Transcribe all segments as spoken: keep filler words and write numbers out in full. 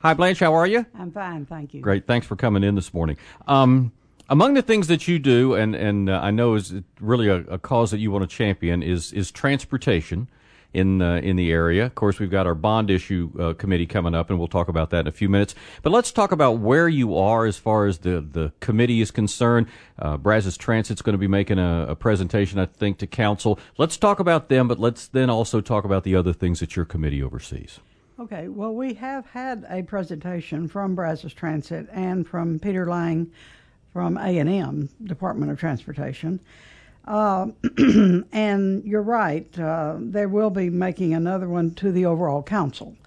Hi, Blanche. How are you? I'm fine, thank you. Great. Thanks for coming in this morning. Um, among the things that you do, and and uh, I know is really a, a cause that you want to champion, is is transportation in uh, in the area. Of course, we've got our bond issue uh, committee coming up, and we'll talk about that in a few minutes. But let's talk about where you are as far as the, the committee is concerned. Uh, Brazos Transit's going to be making a, a presentation, I think, to council. Let's talk about them, but let's then also talk about the other things that your committee oversees. Okay, well, we have had a presentation from Brazos Transit and from Peter Lang from A and M, Department of Transportation. Uh, and you're right, uh, they will be making another one to the overall council.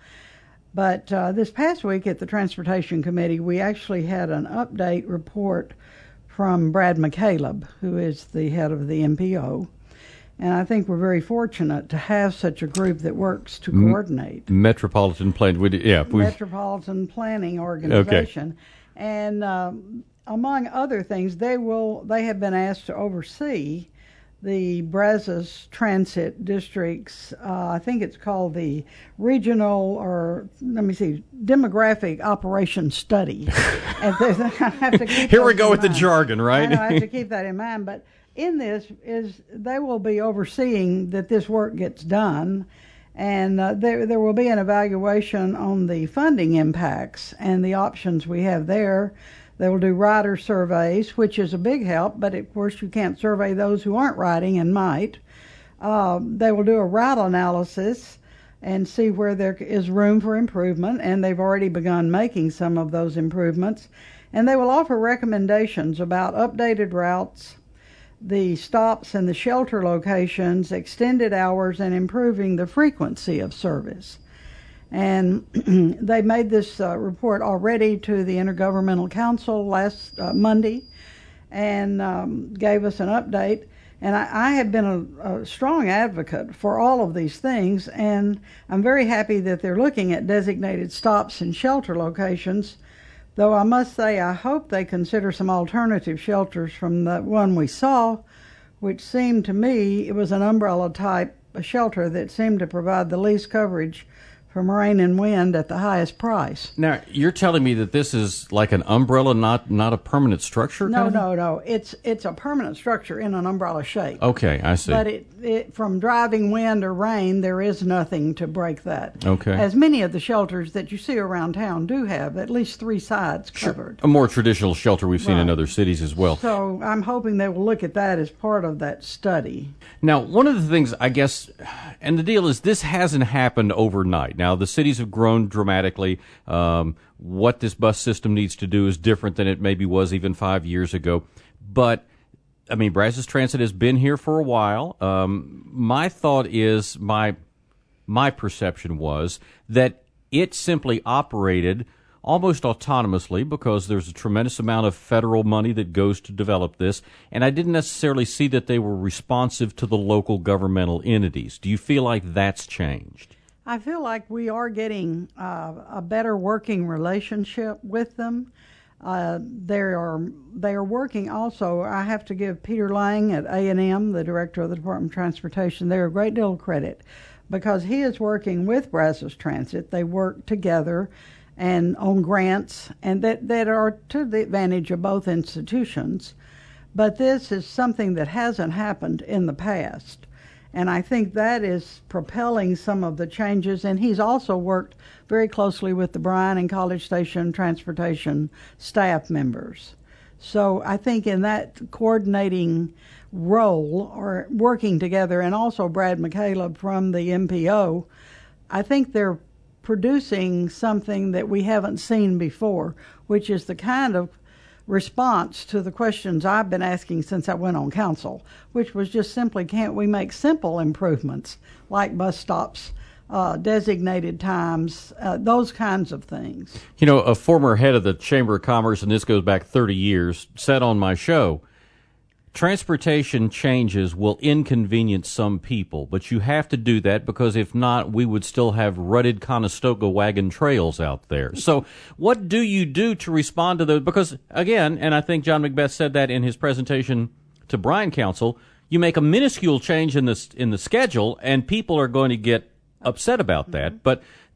But uh, this past week at the Transportation Committee, we actually had an update report from Brad McCaleb, who is the head of the M P O. And I think we're very fortunate to have such a group that works to coordinate. Metropolitan Plan, we, yeah. We, Metropolitan Planning Organization. Okay. And um, among other things, they will they have been asked to oversee the Brazos Transit District's, uh, I think it's called the Regional, or let me see, Demographic Operations Study. And I have to keep Here we go with mind. the jargon, right? I know, I have to keep that in mind. But in this is they will be overseeing that this work gets done, and uh, there there will be an evaluation on the funding impacts and the options we have there. They will do rider surveys, which is a big help, but of course you can't survey those who aren't riding and might. Uh, they will do a route analysis and see where there is room for improvement, and they've already begun making some of those improvements. And they will offer recommendations about updated routes, the stops and the shelter locations, extended hours, and improving the frequency of service. And they made this uh, report already to the Intergovernmental Council last uh, Monday and um, gave us an update. And I, I have been a, a strong advocate for all of these things, and I'm very happy that they're looking at designated stops and shelter locations, though I must say I hope they consider some alternative shelters from the one we saw, which seemed to me it was an umbrella type shelter that seemed to provide the least coverage from rain and wind at the highest price. Now, you're telling me that this is like an umbrella, not not a permanent structure? No, kind of? no, no. It's it's a permanent structure in an umbrella shape. Okay, I see. But it, it from driving wind or rain, there is nothing to break that. Okay. As many of the shelters that you see around town do have at least three sides covered. Sure. A more traditional shelter we've seen Right. in other cities as well. So I'm hoping they will look at that as part of that study. Now, one of the things, I guess, and the deal is this hasn't happened overnight. Now, the cities have grown dramatically. Um, what this bus system needs to do is different than it maybe was even five years ago. But, I mean, Brazos Transit has been here for a while. Um, my thought is, my my perception was that it simply operated almost autonomously because there's a tremendous amount of federal money that goes to develop this, and I didn't necessarily see that they were responsive to the local governmental entities. Do you feel like that's changed? I feel like we are getting uh, a better working relationship with them. Uh, they are they are working also. I have to give Peter Lang at A and M, the director of the Department of Transportation, there a great deal of credit because he is working with Brazos Transit. They work together and on grants, and that, that are to the advantage of both institutions. But this is something that hasn't happened in the past. And I think that is propelling some of the changes. And he's also worked very closely with the Bryan and College Station transportation staff members. So I think in that coordinating role or working together, and also Brad McCaleb from the M P O, I think they're producing something that we haven't seen before, which is the kind of response to the questions I've been asking since I went on council, which was just simply, can't we make simple improvements like bus stops, uh, designated times, uh, those kinds of things. You know, a former head of the Chamber of Commerce, and this goes back thirty years, said on my show, transportation changes will inconvenience some people, but you have to do that because if not, we would still have rutted Conestoga wagon trails out there. So what do you do to respond to those? Because, again, and I think John Macbeth said that in his presentation to Bryan Council, you make a minuscule change in the, in the schedule, and people are going to get upset about that. Mm-hmm. But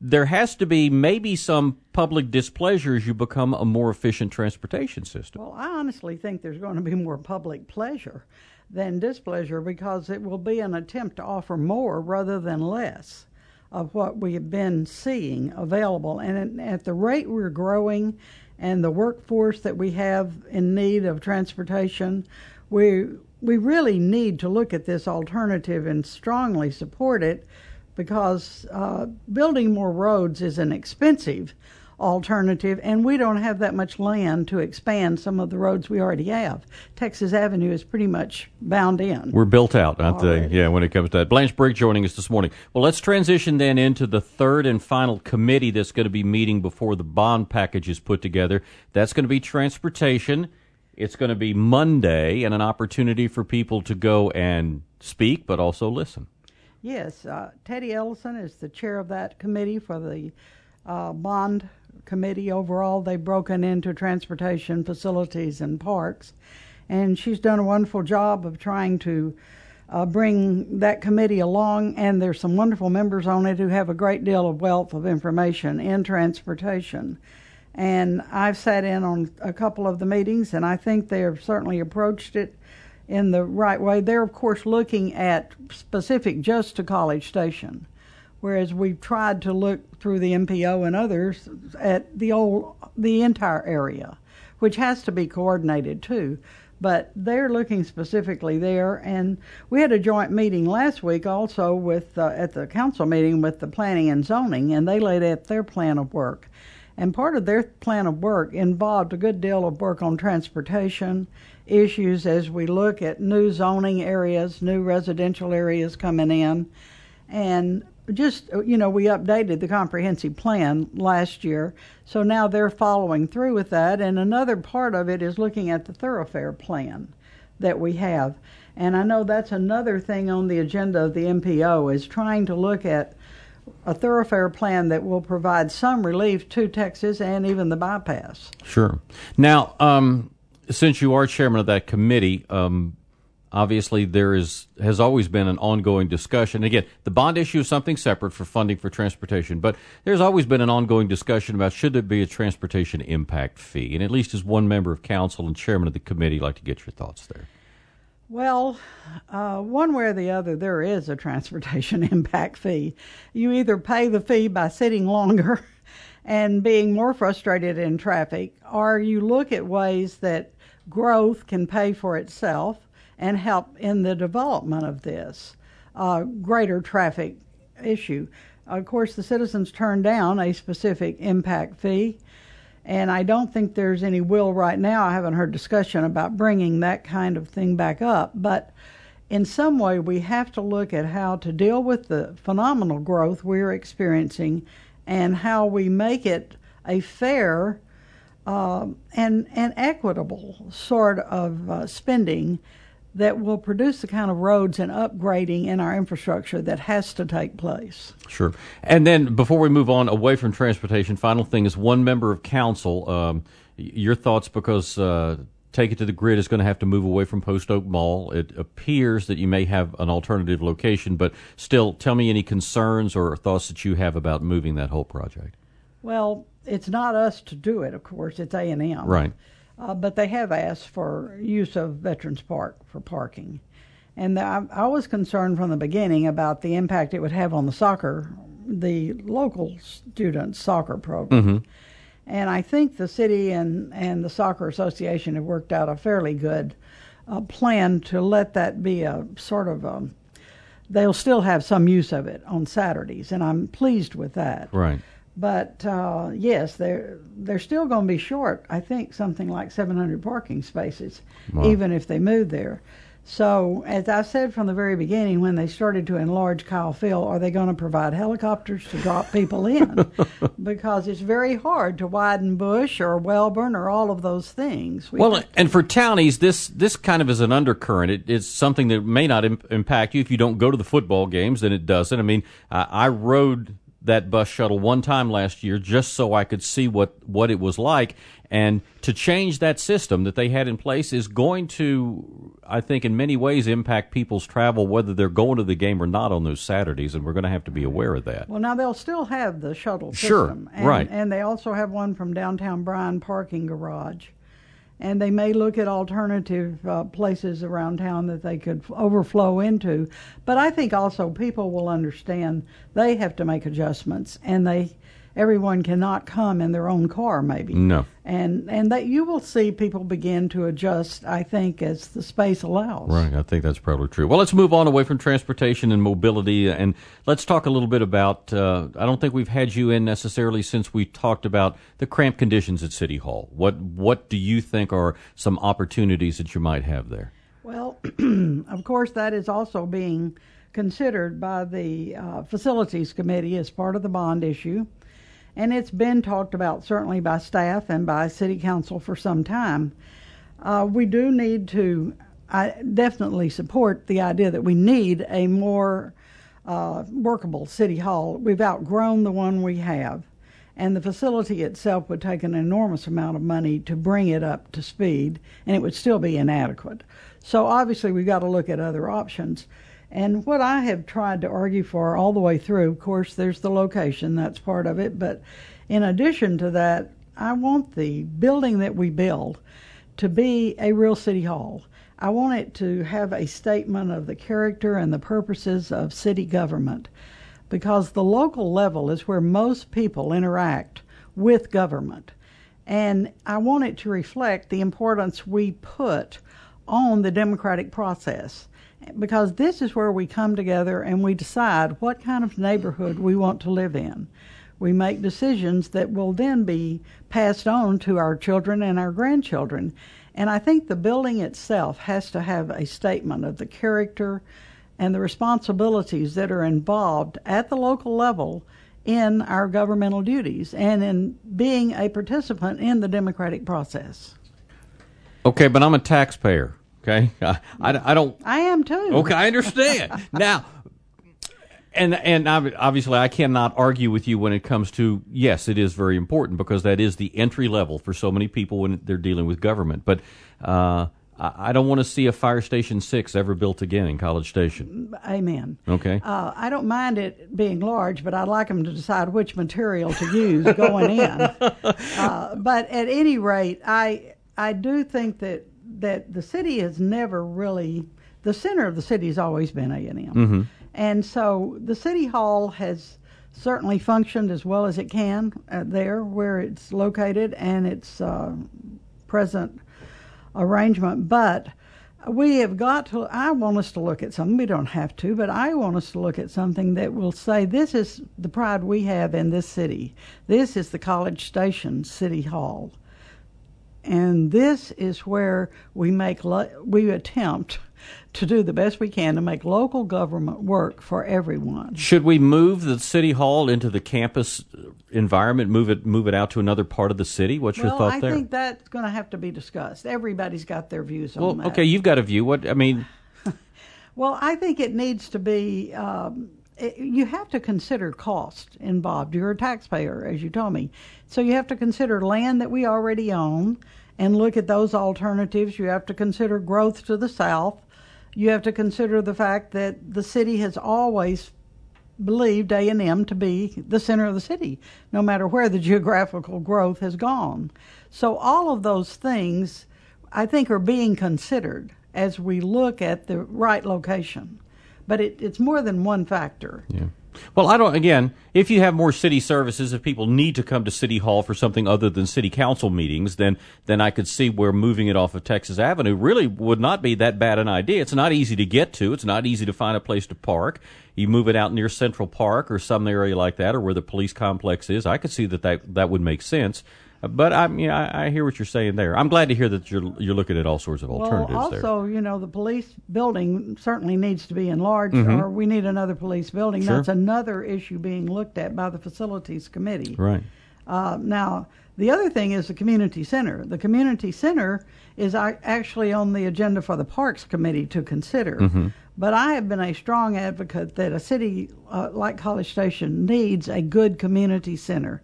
there has to be maybe some public displeasure as you become a more efficient transportation system. Well, I honestly think there's going to be more public pleasure than displeasure, because it will be an attempt to offer more rather than less of what we have been seeing available. And at the rate we're growing and the workforce that we have in need of transportation, we we really need to look at this alternative and strongly support it, because uh, building more roads is an expensive alternative, and we don't have that much land to expand some of the roads we already have. Texas Avenue is pretty much bound in. We're built out, aren't they? Yeah, when it comes to that. Blanche Brigg joining us this morning. Well, let's transition then into the third and final committee that's going to be meeting before the bond package is put together. That's going to be transportation. It's going to be Monday, and an opportunity for people to go and speak, but also listen. Yes, uh, Teddy Ellison is the chair of that committee for the uh, bond committee overall. They've broken into transportation, facilities, and parks, and she's done a wonderful job of trying to uh, bring that committee along, and there's some wonderful members on it who have a great deal of wealth of information in transportation. And I've sat in on a couple of the meetings, and I think they have certainly approached it in the right way. They're, of course, looking at specific just to College Station, whereas we've tried to look through the M P O and others at the old, the entire area, which has to be coordinated too. But they're looking specifically there, and we had a joint meeting last week also with uh, at the council meeting with the planning and zoning, and they laid out their plan of work. And part of their plan of work involved a good deal of work on transportation issues as we look at new zoning areas, new residential areas coming in. And just, you know, we updated the comprehensive plan last year, so now they're following through with that. And another part of it is looking at the thoroughfare plan that we have. And I know that's another thing on the agenda of the M P O, is trying to look at a thoroughfare plan that will provide some relief to Texas and even the bypass. Sure. Now, um, since you are chairman of that committee, um, obviously there is has always been an ongoing discussion. Again, the bond issue is something separate for funding for transportation, but there's always been an ongoing discussion about should there be a transportation impact fee. And at least as one member of council and chairman of the committee, I'd like to get your thoughts there. Well, uh, one way or the other, there is a transportation impact fee. You either pay the fee by sitting longer and being more frustrated in traffic, or you look at ways that growth can pay for itself and help in the development of this uh, greater traffic issue. Of course, the citizens turned down a specific impact fee, and I don't think there's any will right now. I haven't heard discussion about bringing that kind of thing back up. But in some way, we have to look at how to deal with the phenomenal growth we're experiencing and how we make it a fair uh, and, and equitable sort of uh, spending that will produce the kind of roads and upgrading in our infrastructure that has to take place. Sure. And then before we move on away from transportation, final thing is one member of council, um, your thoughts, because uh, Take It to the Grid is going to have to move away from Post Oak Mall. It appears that you may have an alternative location, but still, tell me any concerns or thoughts that you have about moving that whole project. Well, it's not us to do it, of course. It's A and M. Right. Uh, but they have asked for use of Veterans Park for parking. And I, I was concerned from the beginning about the impact it would have on the soccer, the local students' soccer program. Mm-hmm. And I think the city and, and the Soccer Association have worked out a fairly good uh, plan to let that be a sort of a, they'll still have some use of it on Saturdays, and I'm pleased with that. Right. But uh, yes, they're they're still going to be short. I think something like seven hundred parking spaces, wow, even if they move there. So, as I said from the very beginning, when they started to enlarge Kyle Field, are they going to provide helicopters to drop people in? Because it's very hard to widen Bush or Welborn or all of those things. We well, and for townies, this this kind of is an undercurrent. It, it's something that may not imp- impact you if you don't go to the football games, then it doesn't. I mean, I, I rode that bus shuttle one time last year just so I could see what, what it was like. And to change that system that they had in place is going to, I think, in many ways impact people's travel, whether they're going to the game or not on those Saturdays, and we're going to have to be aware of that. Well, now they'll still have the shuttle Sure, system. And, right. And they also have one from downtown Bryan Parking Garage. And they may look at alternative uh, places around town that they could f- overflow into. But I think also people will understand they have to make adjustments, and they everyone cannot come in their own car, maybe. No. And and that you will see people begin to adjust, I think, as the space allows. Right, I think that's probably true. Well, let's move on away from transportation and mobility, and let's talk a little bit about, uh, I don't think we've had you in necessarily since we talked about the cramped conditions at City Hall. What, what do you think are some opportunities that you might have there? Well, of course, that is also being considered by the uh, Facilities Committee as part of the bond issue. And it's been talked about certainly by staff and by City Council for some time. Uh, we do need to, I definitely support the idea that we need a more uh, workable City Hall. We've outgrown the one we have, and the facility itself would take an enormous amount of money to bring it up to speed, and it would still be inadequate. So obviously we've got to look at other options. And what I have tried to argue for all the way through, of course, there's the location, that's part of it, but in addition to that, I want the building that we build to be a real city hall. I want it to have a statement of the character and the purposes of city government, because the local level is where most people interact with government. And I want it to reflect the importance we put on the democratic process, because this is where we come together and we decide what kind of neighborhood we want to live in. We make decisions that will then be passed on to our children and our grandchildren. And I think the building itself has to have a statement of the character and the responsibilities that are involved at the local level in our governmental duties and in being a participant in the democratic process. Okay, but I'm a taxpayer. Okay, I, I, I don't. I am too. Okay, I understand now, and and obviously I cannot argue with you when it comes to, yes, it is very important because that is the entry level for so many people when they're dealing with government. But uh, I don't want to see a Fire Station Six ever built again in College Station. Amen. Okay. Uh, I don't mind it being large, but I'd like them to decide which material to use going in. Uh, but at any rate, I I do think that. that the city has never really, the center of the city has always been A and M. Mm-hmm. And so the City Hall has certainly functioned as well as it can uh, there where it's located and its uh, present arrangement. But we have got to, I want us to look at something, we don't have to, but I want us to look at something that will say this is the pride we have in this city. This is the College Station City Hall. And this is where we make lo- we attempt to do the best we can to make local government work for everyone. Should we move the city hall into the campus environment? Move it move it out to another part of the city? What's well, your thought I there? I think that's going to have to be discussed. Everybody's got their views well, on that. okay, you've got a view. What I mean? Well, I think it needs to be. Um, it, you have to consider cost involved. You're a taxpayer, as you told me, so you have to consider land that we already own. And look at those alternatives. You have to consider growth to the south. You have to consider the fact that the city has always believed A and M to be the center of the city, no matter where the geographical growth has gone. So all of those things, I think, are being considered as we look at the right location. But it, it's more than one factor. Yeah. Well, I don't, again, if you have more city services, if people need to come to City Hall for something other than city council meetings, then then I could see where moving it off of Texas Avenue really would not be that bad an idea. It's not easy to get to. It's not easy to find a place to park. You move it out near Central Park or some area like that, or where the police complex is. I could see that that, that would make sense. But I, you know, I, I hear what you're saying there. I'm glad to hear that you're you're looking at all sorts of alternatives well, there. Also, you know, the police building certainly needs to be enlarged, mm-hmm. or we need another police building. Sure. That's another issue being looked at by the Facilities Committee. Right. Uh, now, the other thing is the community center. The community center is actually on the agenda for the Parks Committee to consider. Mm-hmm. But I have been a strong advocate that a city uh, like College Station needs a good community center.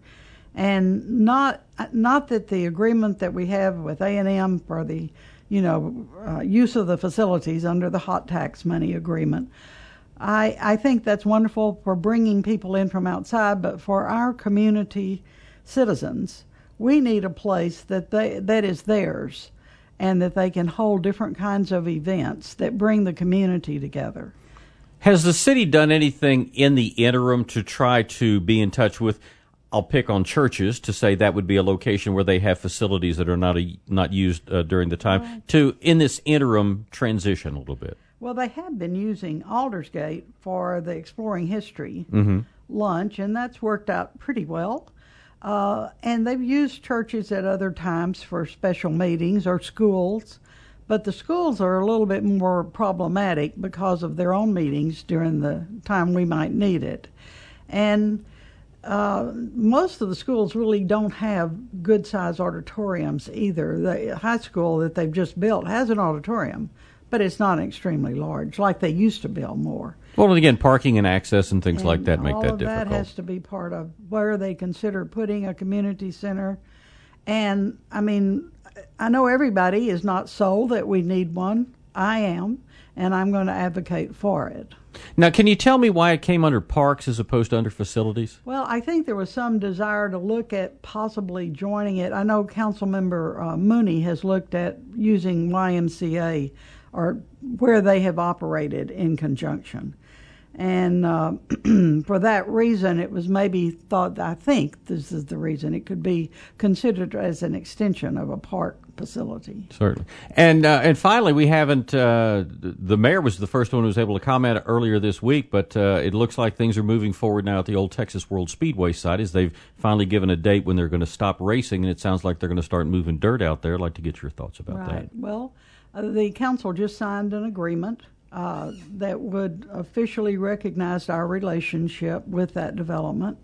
And not not that the agreement that we have with A and M for the, you know, uh, use of the facilities under the hot tax money agreement, I, I think that's wonderful for bringing people in from outside, but for our community citizens, we need a place that they that is theirs, and that they can hold different kinds of events that bring the community together. Has the city done anything in the interim to try to be in touch with, I'll pick on churches to say that would be a location where they have facilities that are not a, not used uh, during the time, right, to, in this interim, transition a little bit? Well, they have been using Aldersgate for the Exploring History mm-hmm. lunch, and that's worked out pretty well. Uh, and they've used churches at other times for special meetings or schools, but the schools are a little bit more problematic because of their own meetings during the time we might need it. And uh, most of the schools really don't have good-sized auditoriums either. The high school that they've just built has an auditorium, but it's not extremely large, like they used to build more. Well, and again, parking and access and things and like that make all that of difficult. That has to be part of where they consider putting a community center. And, I mean, I know everybody is not sold that we need one. I am, and I'm going to advocate for it. Now, can you tell me why it came under parks as opposed to under facilities? Well, I think there was some desire to look at possibly joining it. I know Councilmember uh, Mooney has looked at using Y M C A or where they have operated in conjunction. And uh, for that reason, it was maybe thought, I think this is the reason, it could be considered as an extension of a park facility. Certainly. And uh, and finally, we haven't, uh, the mayor was the first one who was able to comment earlier this week, but uh, it looks like things are moving forward now at the old Texas World Speedway site as they've finally given a date when they're going to stop racing, and it sounds like they're going to start moving dirt out there. I'd like to get your thoughts about right. that. Right. Well, uh, the council just signed an agreement Uh, that would officially recognize our relationship with that development.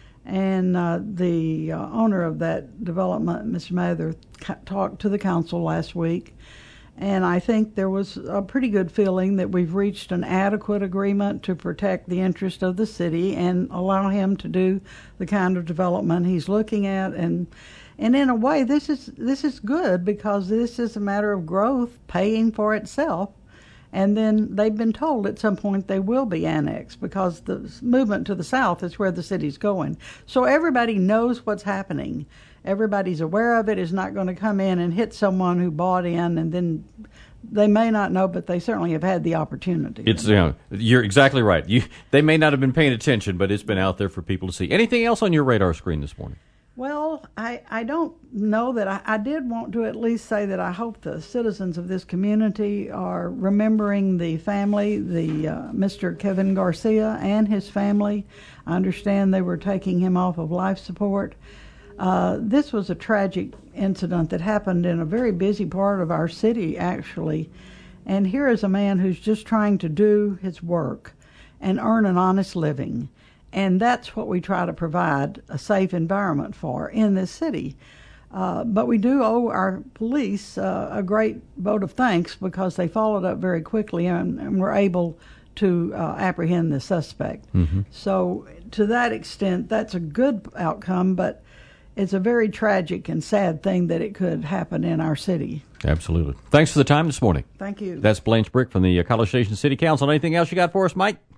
And uh, the uh, owner of that development, Mister Mather, ca- talked to the council last week. And I think there was a pretty good feeling that we've reached an adequate agreement to protect the interest of the city and allow him to do the kind of development he's looking at. And and in a way, this is this is good because this is a matter of growth paying for itself. And then they've been told at some point they will be annexed because the movement to the south is where the city's going. So everybody knows what's happening. Everybody's aware of it. Is not going to come in and hit someone who bought in, and then they may not know, but they certainly have had the opportunity. It's you know, you're exactly right. You they may not have been paying attention, but it's been out there for people to see. Anything else on your radar screen this morning? Well, I, I don't know that I, I did want to at least say that I hope the citizens of this community are remembering the family, the uh, Mister Kevin Garcia and his family. I understand they were taking him off of life support. Uh, this was a tragic incident that happened in a very busy part of our city, actually. And here is a man who's just trying to do his work and earn an honest living. And that's what we try to provide a safe environment for in this city. Uh, but we do owe our police uh, a great vote of thanks because they followed up very quickly and, and were able to uh, apprehend the suspect. Mm-hmm. So to that extent, that's a good outcome, but it's a very tragic and sad thing that it could happen in our city. Absolutely. Thanks for the time this morning. Thank you. That's Blanche Brick from the College Station City Council. Anything else you got for us, Mike?